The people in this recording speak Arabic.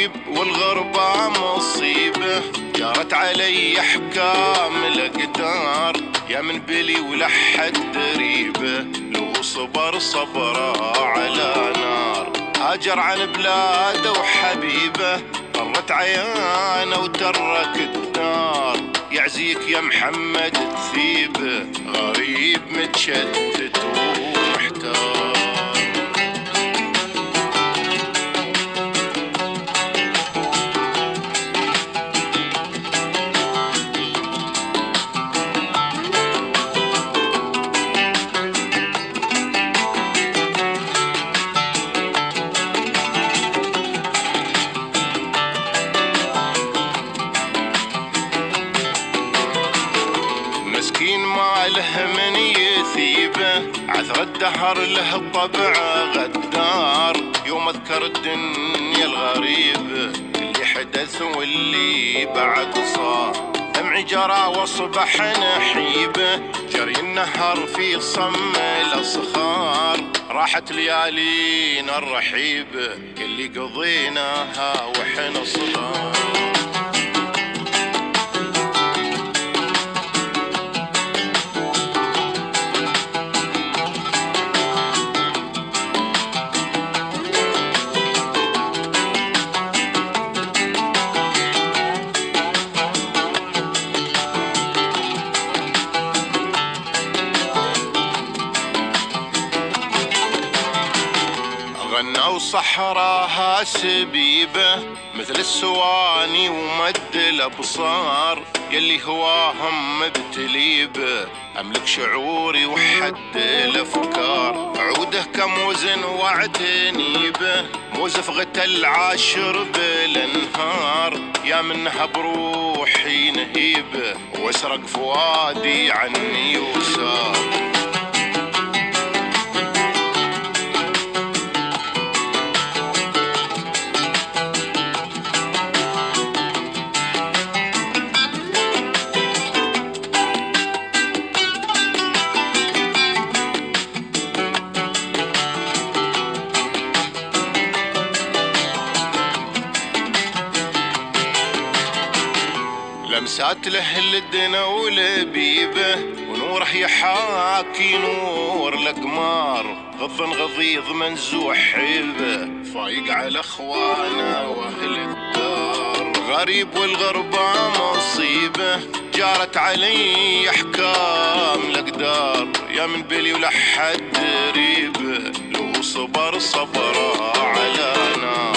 غريب والغربة مصيبة، جارت علي احكام الاقدار، يا من بلي ولحد دريبه، لو صبر صبره على نار. هاجر عن بلاده وحبيبه، طرت عيانه وترك الدار، يعزيك يا محمد تثيبه، غريب متشتت ومحتار. مسكين ما له من يثيبه، عثر الدهر له الطبع غدار، يوم اذكر الدنيا الغريبه، اللي حدث واللي بعد صار. دمعي جرى واصبح نحيبه، جري النهر في صم الاصخار، راحت ليالينا الرحيبه، اللي قضيناها واحنا صغار. غنوا صحراها سبيبه، مثل السواني ومد الابصار، يلي هواهم مبتليبه، املك شعوري وحد الافكار. عوده كموزن واعتني به، موز فغت العاشر بالانهار، يا منها بروحي نهيبه، واسرق فؤادي عني وسار. لمسات له الدنا ولبيبه، ونوره يحاكي نور الأقمار، غض غضيض منزوع حيبه، فايق على اخوانه واهل الدار. غريب والغربة مصيبه، جارت علي احكام الاقدار، يا من بلي ولحد دريبه، لو صبر صبره على نار.